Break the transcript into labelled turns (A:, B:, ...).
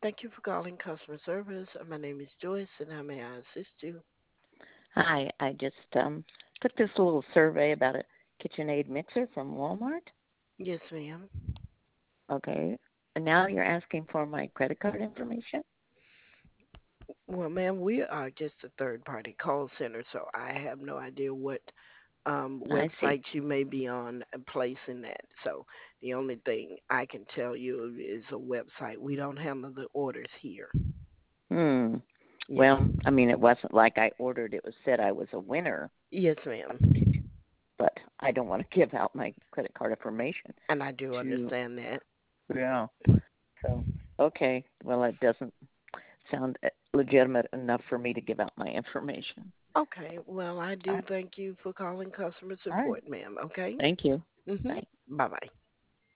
A: Thank you for calling customer service. My name is Joyce, and how may I assist you?
B: Hi, I just took this little survey about a KitchenAid mixer from Walmart.
A: Yes, ma'am.
B: Okay, and now you're asking for my credit card information?
A: Well, ma'am, we are just a third-party call center, so I have no idea what
B: I see.
A: websites you may be on and placing that. So the only thing I can tell you is a website. We don't handle the orders here.
B: Hmm.
A: Yes.
B: Well, I mean, it wasn't like I ordered. It was said I was a winner,
A: Yes, ma'am.
B: but I don't want to give out my credit card information
A: And I do
B: to.
A: understand that.
B: Yeah. So, okay. Well, it doesn't sound legitimate enough for me to give out my information.
A: Okay. Well, I
B: All
A: do
B: right.
A: thank you for calling customer
B: All right.
A: support, ma'am. Okay.
B: Thank you.
A: Mhm.
B: Bye.
A: Bye bye.